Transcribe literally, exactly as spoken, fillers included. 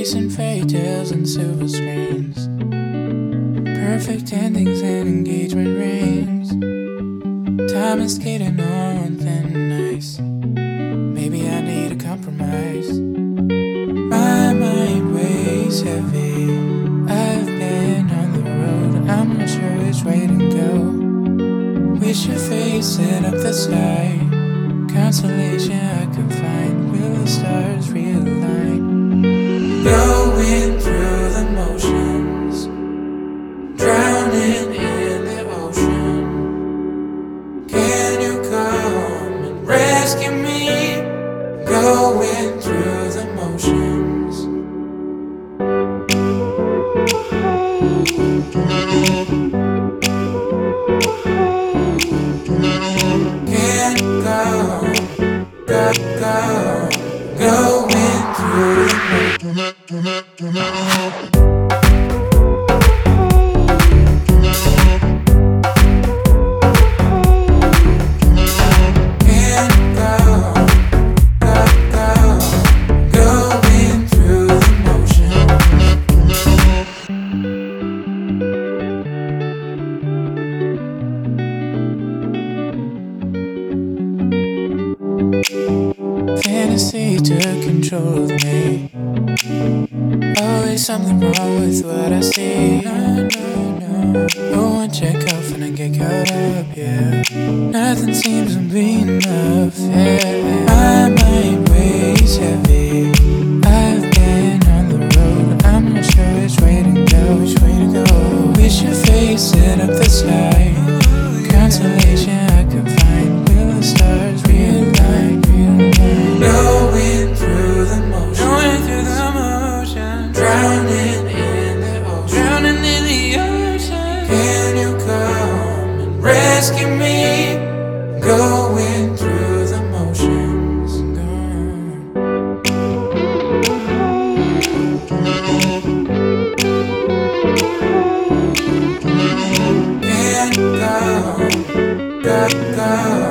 Chasing fairy tales and silver screens, perfect endings and engagement rings. Time is skating on thin ice. Maybe I need a compromise. My mind weighs heavy. I've been on the road, I'm not sure which way to go. Wish your face lit up the sky. Consolation I could find. Will the stars realign? Going through the motions, drowning in the ocean. Can you come and rescue me? Going through the motions. Can you go, go, go, going through the motions. Fantasy took control of me. Always something wrong with what I see. No, no, no. Oh, one check off and I get caught up, yeah. Nothing seems to be enough, yeah. My mind weighs heavy. I've been on the road, I'm not sure which way to go, which way to go. Wish your face lit up the sky. Consolation I could find. Will the stars realign? Going through the motions, going through the motions, drowning in the ocean, drowning in the ocean. Can you come and rescue me? Going through the motions. Can you go, go, go?